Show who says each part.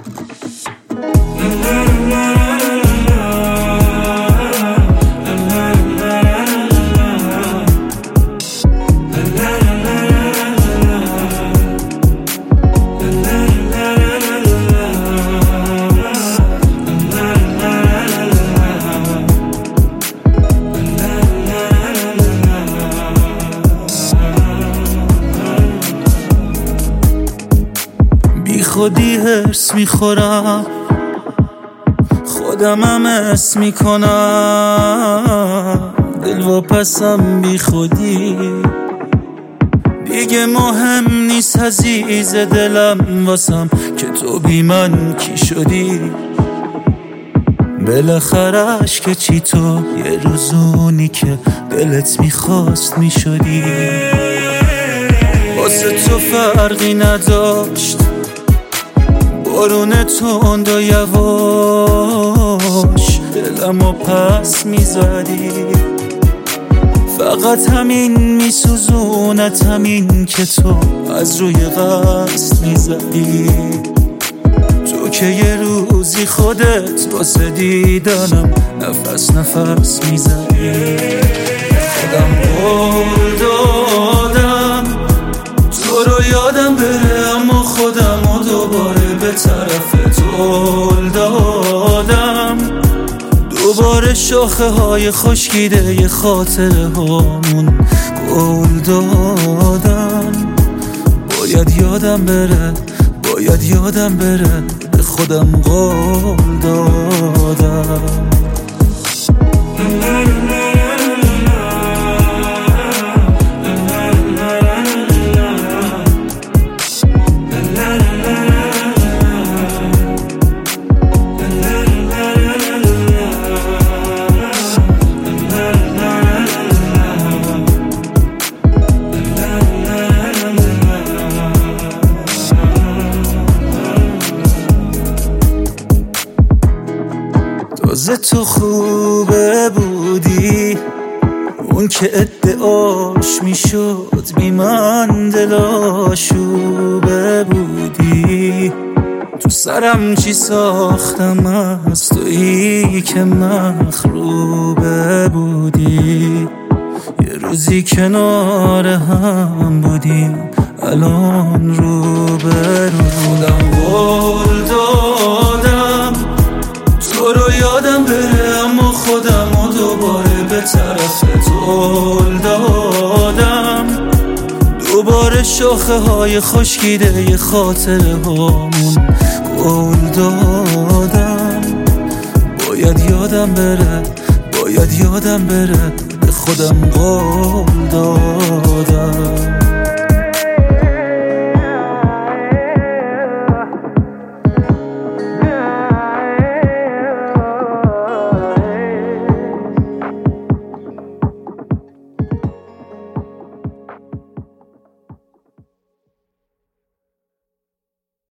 Speaker 1: بی خودی هرس میخورم، خودمم اسم میکنم، دل و پسم بی خودی دیگه مهم نیست عزیز دلم واسم که تو بی من کی شدی. بالاخرش که چی تو یه روزونی که دلت میخواست میشدی. واسه تو فرقی نداشت بارون تند و یواش دلمو پس میزدی. فقط همین میسوزونت، همین که تو از روی قصد میزدی. تو که یه روزی خودت واسه دیدنم نفس نفس میزدی. خودم قول دادم تو رو یادم بره، اما خودم رو دوباره به طرف تو دادم. دوباره شاخه های خشکیده ی خاطره هامون قول دادم. باید یادم بره، باید یادم بره، به خودم قول دادم. تازه تو خوبه بودی، اون که ادعاش میشد بی من دلاشوبه بودی. تو سرم چی ساختم از تویی که مخروبه بودی. یه روزی کنار هم بودیم الان رو به رو. خودم قول دادم تو رو یادم بره، اما خودم رو دوباره به طرف تو دادم. دوباره شاخه های خشکیده ی خاطره هامون قول دادم. باید یادم بره، باید یادم بره، به خودم قول دادم.